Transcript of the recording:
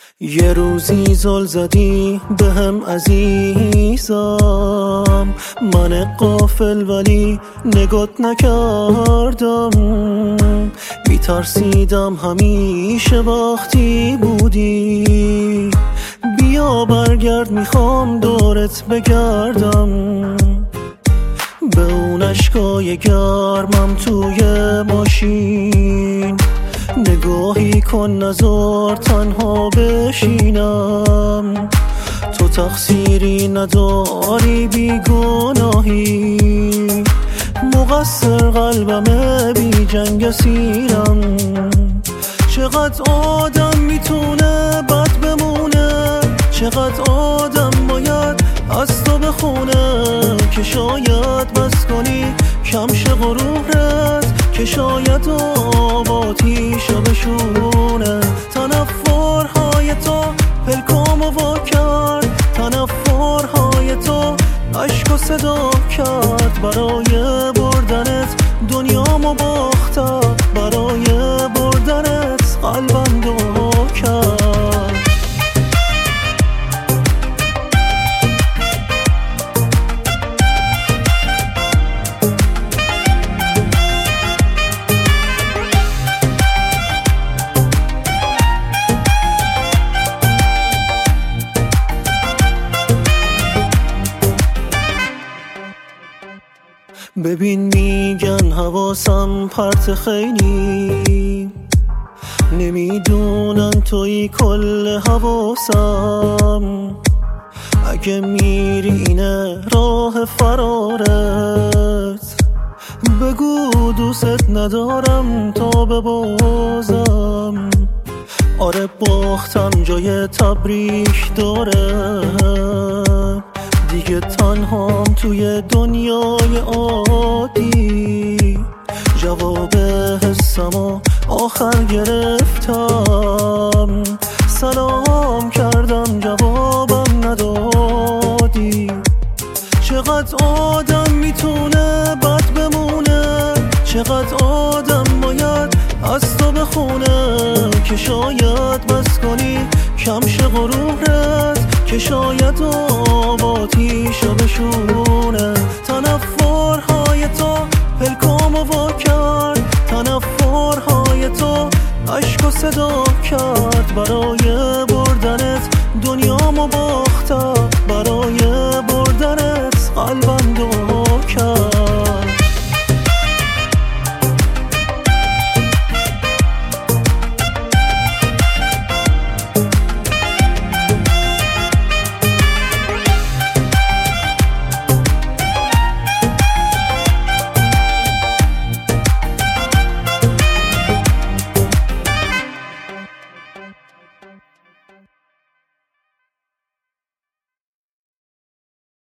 یه روزی زل زدی بهم عزیزم، من غافل ولی نگات نکردم. میترسیدم همیشه وقتی بودی، بیا برگرد میخوام دورت بگردم. به اون عشقای گرمم توی ماشین نگاهی کن، نذار تنها بشینم. تو تقصیری نداری، بیگناهی، مقصر قلبمه، بی جنگ اسیرم. چقدر آدم میتونه بد بمونه، چقدر آدم باید از تو بخونه، که شاید بس کنی کم شه غرورت، که شاید آباتیشو بشونه. تنفرهای تو پلکامو وا کرد، تنفرهای تو عشق و صدا کرد. برای بردنت دنیامو باختم، برای بردنت قلبم دعا کرد. ببین میگن حواسم پرت خیلی، نمیدونن توی کل حواسم. اگه میری اینه راه فرارت، بگو دوست ندارم تا ببازم. آره باختم جای تبریک داره، دیگه تنهام توی دنیای عادی. جواب حسمو آخر گرفتم، سلام کردم جوابم ندادی. چقدر آدم میتونه بد بمونه، چقدر آدم باید از تو بخونه، که شاید بس کنی کم شه غرورت، که شاید آباتیشو بشونه. تنفرهای تو پلکامو وا کرد، تنفرهای تو عشق و صدا کرد. برای بردنت دنیامو با